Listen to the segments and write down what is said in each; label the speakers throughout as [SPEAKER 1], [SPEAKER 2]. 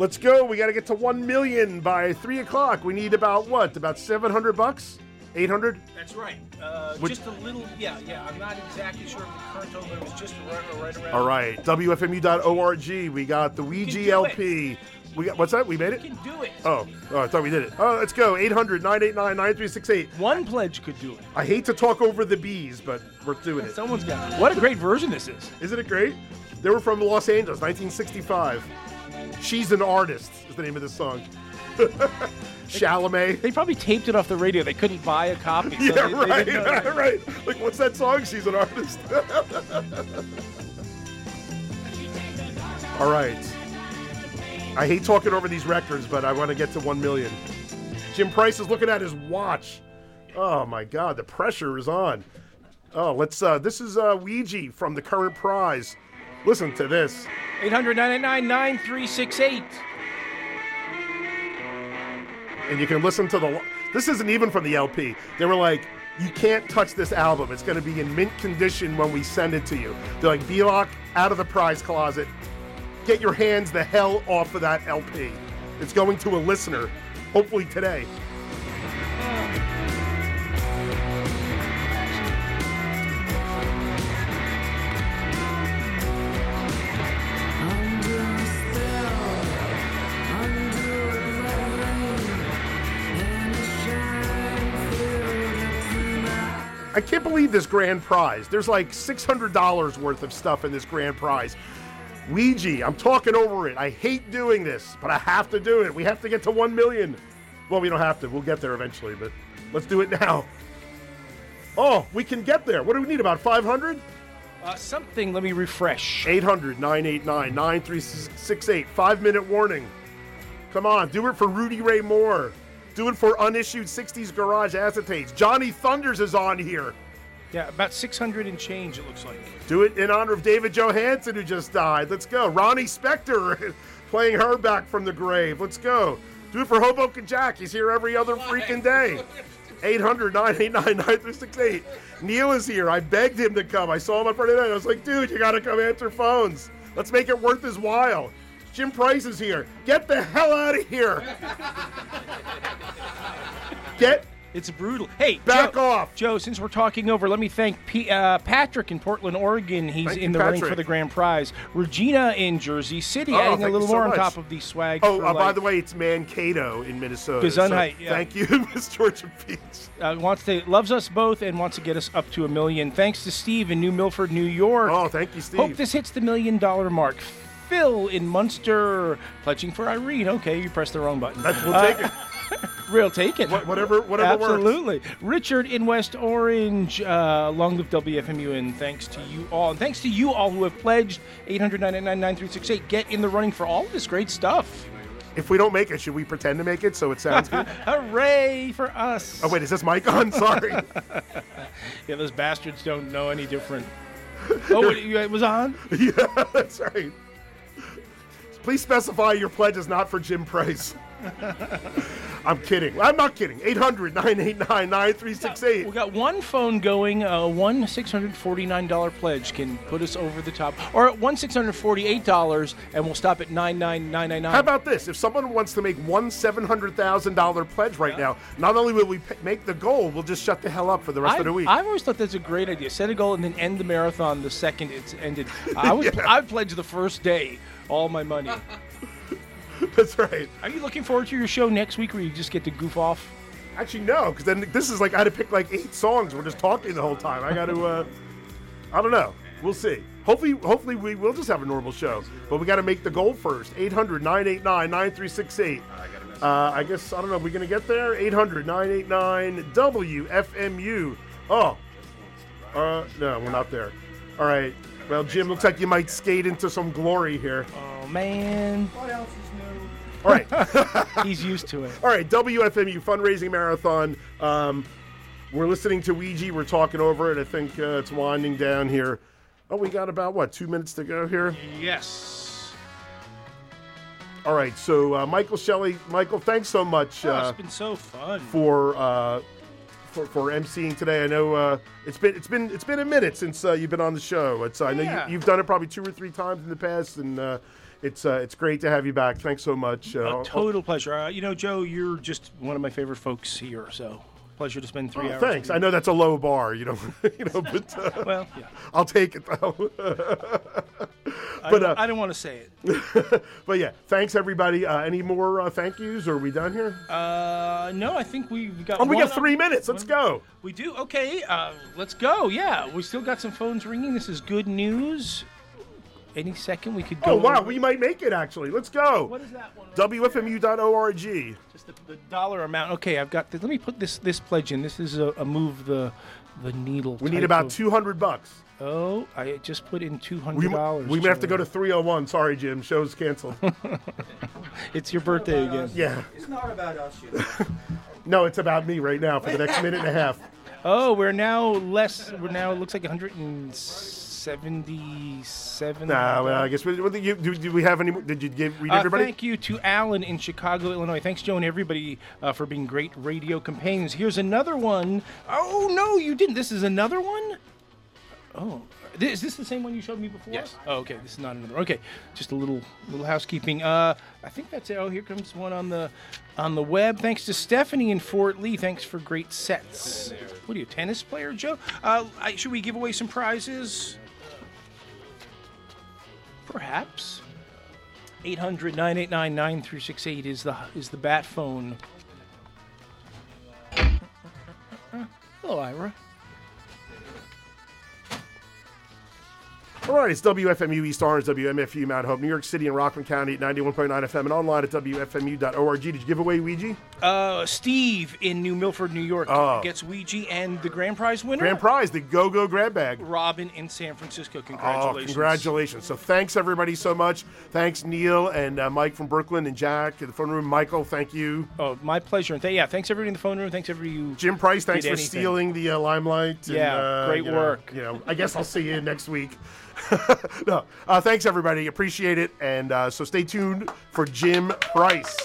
[SPEAKER 1] Let's go. We got to get to 1 million by 3 o'clock. We need about what? About $700? 800?
[SPEAKER 2] That's right. Just a little, yeah. I'm not exactly sure of the current total, but it was just right around.
[SPEAKER 1] All right. WFMU.org. We got the Ouija LP. We got, what's that? We made it?
[SPEAKER 2] We can do it.
[SPEAKER 1] Oh, I thought we did it. Oh, let's go. 800-989-9368.
[SPEAKER 2] One pledge could do it.
[SPEAKER 1] I hate to talk over the bees, but we're doing it.
[SPEAKER 2] Someone's got it. What a great version this is.
[SPEAKER 1] Isn't it great? They were from Los Angeles, 1965. She's an Artist is the name of this song. Chalamet.
[SPEAKER 2] They probably taped it off the radio. They couldn't buy a copy. So
[SPEAKER 1] right. Like, what's that song? She's an Artist. All right. I hate talking over these records, but I want to get to 1 million. Jim Price is looking at his watch. Oh, my God. The pressure is on. Oh, let's, this is Ouija from the current prize. Listen to this.
[SPEAKER 2] 800-989-9368.
[SPEAKER 1] And you can listen to this isn't even from the LP. They were like, you can't touch this album. It's going to be in mint condition when we send it to you. They're like, Belok, out of the prize closet. Get your hands the hell off of that LP. It's going to a listener, hopefully today. I can't believe this grand prize. There's like $600 worth of stuff in this grand prize. Ouija, I'm talking over it. I hate doing this, but I have to do it. We have to get to 1 million. Well, we don't have to. We'll get there eventually, but let's do it now. Oh, we can get there. What do we need, about 500?
[SPEAKER 2] Something, let me refresh.
[SPEAKER 1] 800-989-9368. 5-minute warning. Come on, do it for Rudy Ray Moore. Do it for unissued 60s garage acetates. Johnny Thunders is on here.
[SPEAKER 2] Yeah, about 600 and change, it looks like.
[SPEAKER 1] Do it in honor of David Johansen, who just died. Let's go. Ronnie Spector playing her back from the grave. Let's go. Do it for Hoboken Jack. He's here every other freaking day. 800-989-9368. Neil is here. I begged him to come. I saw him on Friday night. I was like, dude, you got to come answer phones. Let's make it worth his while. Jim Price is here. Get the hell out of here.
[SPEAKER 2] It's brutal. Hey,
[SPEAKER 1] back off.
[SPEAKER 2] Joe, since we're talking over, let me thank Patrick in Portland, Oregon. He's in the running for the grand prize. Regina in Jersey City, adding a little more on top of the swag.
[SPEAKER 1] By the way, it's Mankato in Minnesota.
[SPEAKER 2] Gesundheit, yeah.
[SPEAKER 1] Thank you, Miss Georgia Peach.
[SPEAKER 2] Loves us both and wants to get us up to 1 million. Thanks to Steve in New Milford, New York.
[SPEAKER 1] Oh, thank you, Steve.
[SPEAKER 2] Hope this hits the $1 million mark. Phil in Munster, pledging for Irene. Okay, you pressed the wrong button.
[SPEAKER 1] We'll take it.
[SPEAKER 2] We'll take it.
[SPEAKER 1] Whatever
[SPEAKER 2] Absolutely.
[SPEAKER 1] works.
[SPEAKER 2] Richard in West Orange, long live WFMU, and thanks to you all. And thanks to you all who have pledged 800-989-9368. Get in the running for all of this great stuff.
[SPEAKER 1] If we don't make it, should we pretend to make it so it sounds good?
[SPEAKER 2] Hooray for us.
[SPEAKER 1] Oh, wait, is this mic on? Sorry.
[SPEAKER 2] Yeah, those bastards don't know any different. Oh, it was on?
[SPEAKER 1] Yeah, that's right. Please specify your pledge is not for Jim Price. I'm kidding. I'm not kidding. 800-989-9368.
[SPEAKER 2] We got one phone going. One $649 pledge can put us over the top. Or one $648, and we'll stop at $99999.
[SPEAKER 1] How about this? If someone wants to make one $700,000 pledge right now, not only will we make the goal, we'll just shut the hell up for the rest of the week.
[SPEAKER 2] I've always thought that's a great idea. Set a goal and then end the marathon the second it's ended. I pledged the first day all my money.
[SPEAKER 1] That's right.
[SPEAKER 2] Are you looking forward to your show next week where you just get to goof off?
[SPEAKER 1] Actually, no, because then this is like I had to pick like 8 songs. We're just talking the whole time. I got to, I don't know. We'll see. Hopefully we will just have a normal show. But we got to make the goal first. 800-989-9368. I guess, I don't know, are we going to get there? 800-989-WFMU. Oh. No, we're not there. All right. Well, Jim, looks like you might skate into some glory here.
[SPEAKER 2] Oh, man.
[SPEAKER 3] What else is new?
[SPEAKER 1] All right.
[SPEAKER 2] He's used to it.
[SPEAKER 1] All right, WFMU Fundraising Marathon. We're listening to Ouija. We're talking over it. I think it's winding down here. Oh, we got about, 2 minutes to go here?
[SPEAKER 2] Yes.
[SPEAKER 1] All right, so Michael Shelley. Michael, thanks so much.
[SPEAKER 2] It's been so fun.
[SPEAKER 1] for emceeing today. I know it's been a minute since you've been on the show. I know you've done it probably 2 or 3 times in the past, and it's great to have you back. Thanks so much.
[SPEAKER 2] A total pleasure. Joe, you're just one of my favorite folks here. So. Pleasure to spend 3 hours.
[SPEAKER 1] Thanks. I know that's a low bar, but
[SPEAKER 2] well, yeah.
[SPEAKER 1] I'll take it though.
[SPEAKER 2] I don't want to say it.
[SPEAKER 1] But yeah, thanks everybody. Any more thank yous? Or are we done here?
[SPEAKER 2] No, I think we've got.
[SPEAKER 1] Oh, we got 3 minutes. Let's go.
[SPEAKER 2] We do. Okay, let's go. Yeah, we still got some phones ringing. This is good news. Any second we could go.
[SPEAKER 1] Oh, wow, we might make it, actually. Let's go.
[SPEAKER 2] What is that one?
[SPEAKER 1] WFMU.org.
[SPEAKER 2] Just the dollar amount. Okay, I've got this. Let me put this pledge in. This is a move the needle.
[SPEAKER 1] We need about $200.
[SPEAKER 2] Oh, I just put in $200.
[SPEAKER 1] We may have to go to 301. Sorry, Jim. Show's canceled.
[SPEAKER 2] It's your birthday again.
[SPEAKER 1] Yeah.
[SPEAKER 3] It's not about us,
[SPEAKER 1] No, it's about me right now for the next minute and a half.
[SPEAKER 2] Oh, we're now it looks like 177.
[SPEAKER 1] Well, I guess do we have any? Did you read everybody?
[SPEAKER 2] Thank you to Alan in Chicago, Illinois. Thanks, Joe, and everybody for being great radio companions. Here's another one. Oh no, you didn't. This is another one. Oh, is this the same one you showed me before?
[SPEAKER 3] Yes.
[SPEAKER 2] Oh, okay. This is not another. Okay, just a little housekeeping. I think that's it. Oh, here comes one on the web. Thanks to Stephanie in Fort Lee. Thanks for great sets. What are you, a tennis player, Joe? Should we give away some prizes? Perhaps. 800-989-9368 is the bat phone. Hello, Ira.
[SPEAKER 1] All right, it's WFMU East Orange, WMFU Mount Hope, New York City and Rockland County at 91.9 FM and online at WFMU.org. Did you give away Ouija?
[SPEAKER 2] Steve in New Milford, New York gets Ouija and the grand prize winner.
[SPEAKER 1] Grand prize, the Go-Go Grab Bag.
[SPEAKER 2] Robin in San Francisco. Congratulations.
[SPEAKER 1] Oh, congratulations. So thanks, everybody, so much. Thanks, Neil and Mike from Brooklyn and Jack in the phone room. Michael, thank you.
[SPEAKER 2] Oh, my pleasure. And thanks, everybody in the phone room. Thanks, everybody you
[SPEAKER 1] Jim Price, thanks for stealing the limelight.
[SPEAKER 2] Yeah, great work.
[SPEAKER 1] I guess I'll see you next week. No, thanks everybody, appreciate it, and so stay tuned for Jim Price.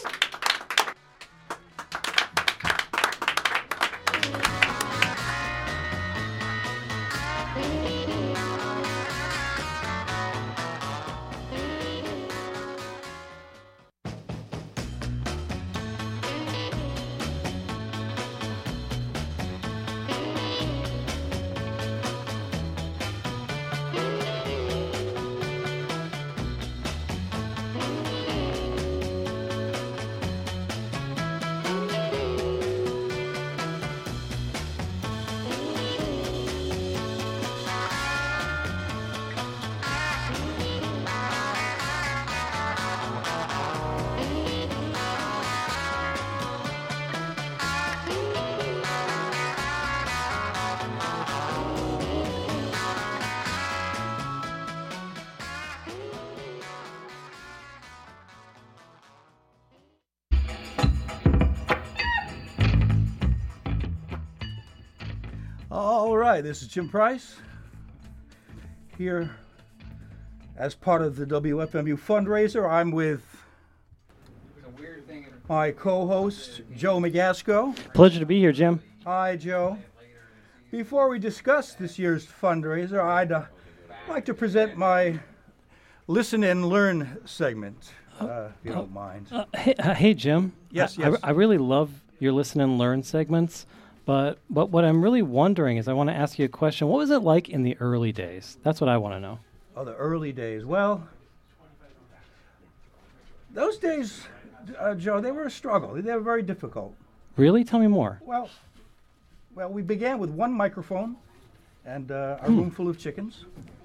[SPEAKER 3] All right, this is Jim Price here as part of the WFMU fundraiser. I'm with my co-host, Joe Magasco.
[SPEAKER 4] Pleasure to be here, Jim.
[SPEAKER 3] Hi, Joe. Before we discuss this year's fundraiser, I'd like to present my Listen and Learn segment, if you don't mind.
[SPEAKER 4] Hey, Jim.
[SPEAKER 3] Yes.
[SPEAKER 4] I really love your Listen and Learn segments, but what I'm really wondering is I want to ask you a question. What was it like in the early days? That's what I want to know.
[SPEAKER 3] Oh, the early days. Well, those days, Joe, they were a struggle. They were very difficult.
[SPEAKER 4] Really? Tell me more.
[SPEAKER 3] Well, we began with one microphone and a room full of chickens.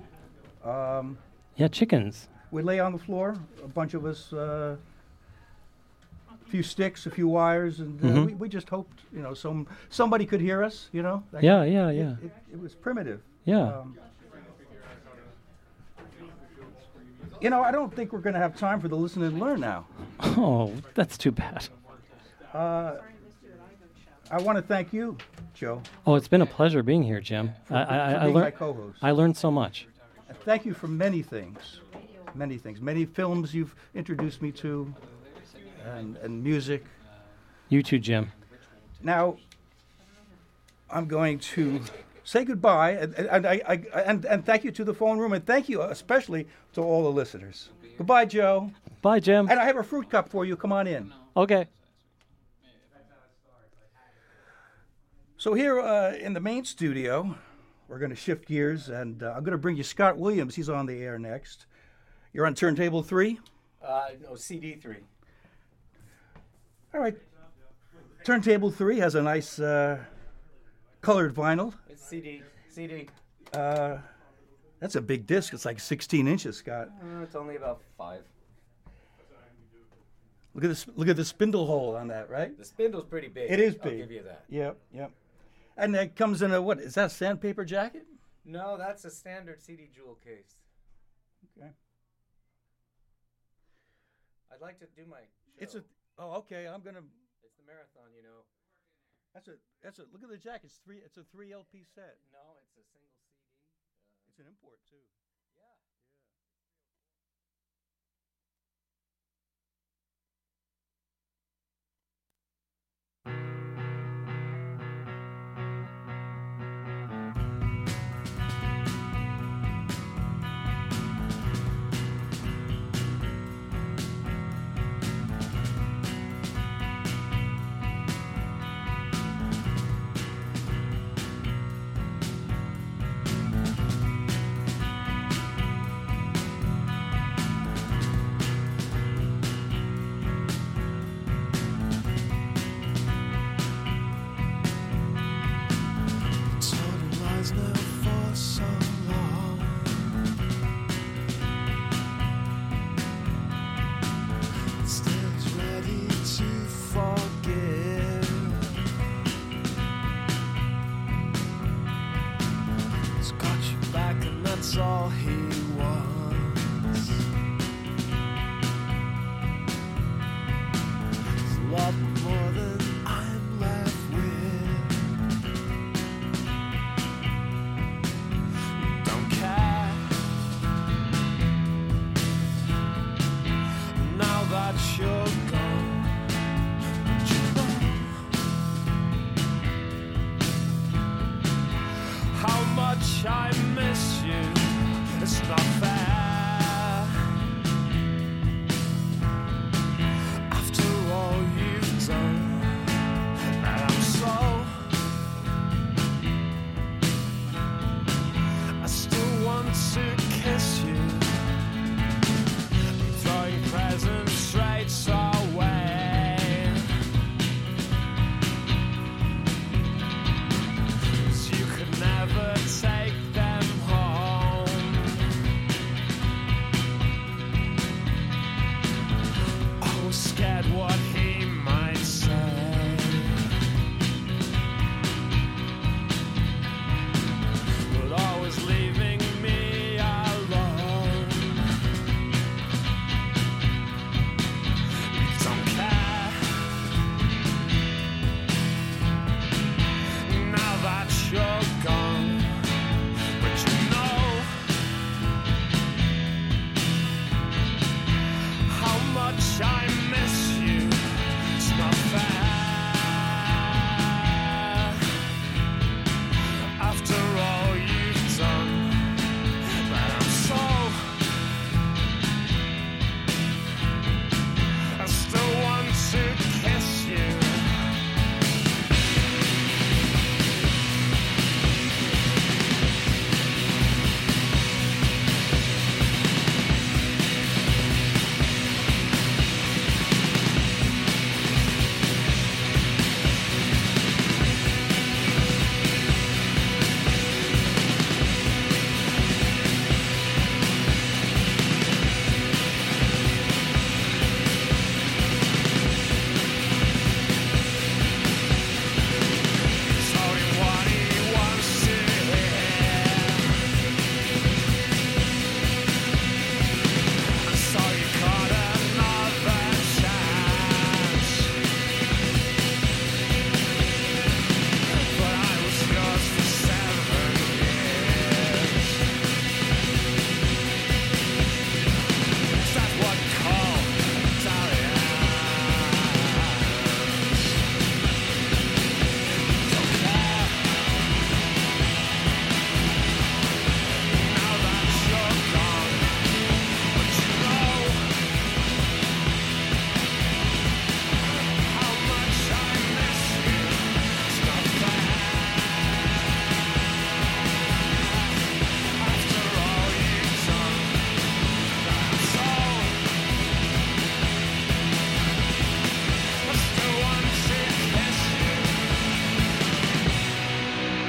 [SPEAKER 4] Yeah, chickens.
[SPEAKER 3] We lay on the floor, a bunch of us, a few sticks, a few wires, and we just hoped, somebody could hear us,
[SPEAKER 4] Yeah.
[SPEAKER 3] It was primitive.
[SPEAKER 4] Yeah.
[SPEAKER 3] I don't think we're going to have time for the Listen and Learn now.
[SPEAKER 4] Oh, that's too bad.
[SPEAKER 3] I want to thank you, Joe.
[SPEAKER 4] Oh, it's been a pleasure being here, Jim. I
[SPEAKER 3] being my co-host.
[SPEAKER 4] I learned so much.
[SPEAKER 3] Thank you for many things. Many films you've introduced me to, and music.
[SPEAKER 4] You too, Jim.
[SPEAKER 3] Now, I'm going to say goodbye, and thank you to the phone room, and thank you especially to all the listeners. Goodbye, Joe.
[SPEAKER 4] Bye, Jim.
[SPEAKER 3] And I have a fruit cup for you. Come on in.
[SPEAKER 4] Okay.
[SPEAKER 3] So here in the main studio, we're going to shift gears, and I'm going to bring you Scott Williams. He's on the air next. You're on turntable 3?
[SPEAKER 5] No, CD 3.
[SPEAKER 3] All right. Turntable 3 has a nice colored vinyl.
[SPEAKER 5] It's CD.
[SPEAKER 3] That's a big disc. It's like 16 inches, Scott.
[SPEAKER 5] It's only about 5.
[SPEAKER 3] Look at this. Look at the spindle hole on that, right?
[SPEAKER 5] The spindle's pretty big.
[SPEAKER 3] It is
[SPEAKER 5] I'll
[SPEAKER 3] big.
[SPEAKER 5] give you that.
[SPEAKER 3] Yep. And that comes in a what? Is that a sandpaper jacket?
[SPEAKER 5] No, that's a standard CD jewel case.
[SPEAKER 3] Okay.
[SPEAKER 5] I'd like to do my show.
[SPEAKER 3] It's a. Oh, okay. I'm gonna.
[SPEAKER 5] It's the marathon, you know.
[SPEAKER 3] That's a. Look at the jacket. It's a 3 LP set.
[SPEAKER 5] No, it's a single CD.
[SPEAKER 3] It's an import too.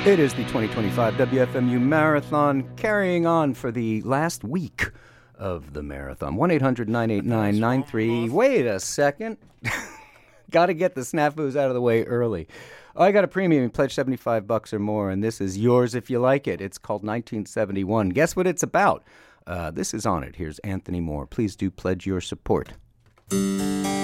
[SPEAKER 6] It is the 2025 WFMU Marathon, carrying on for the last week of the marathon. 1-800-989-93. Wait a second. Got to get the snafus out of the way early. I got a premium. You pledge $75 or more, and this is yours if you like it. It's called 1971. Guess what it's about? This is on it. Here's Anthony Moore. Please do pledge your support.